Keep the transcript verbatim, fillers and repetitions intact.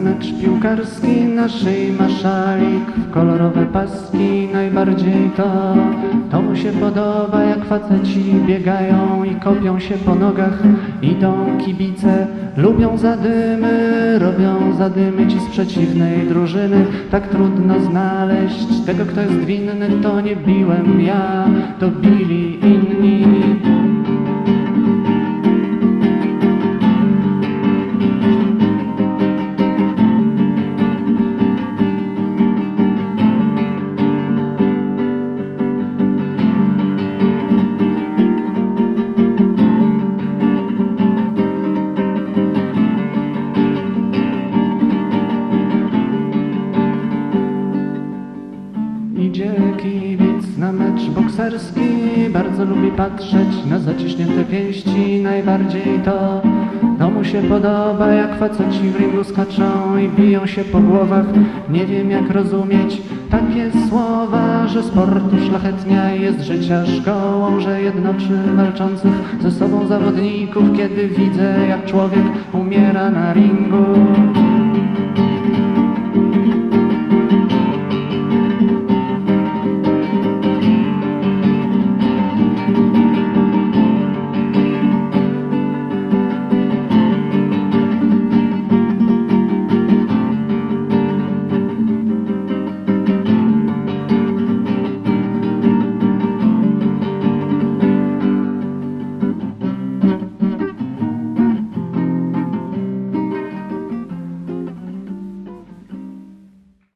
mecz piłkarski, na szyi ma szalik w kolorowe paski. Najbardziej to, to mu się podoba, jak faceci biegają i kopią się po nogach. Idą kibice, lubią zadymy, robią zadymy ci z przeciwnej drużyny. Tak trudno znaleźć tego, kto jest winny. To nie biłem ja, to bili inni. Idzie kibic na mecz bokserski, bardzo lubi patrzeć na zaciśnięte pięści. Najbardziej to, to mu się podoba, jak faceci w ringu skaczą i biją się po głowach. Nie wiem, jak rozumieć takie słowa, że sportu szlachetnia jest życia szkołą, że jednoczy walczących ze sobą zawodników. Kiedy widzę, jak człowiek umiera na ringu,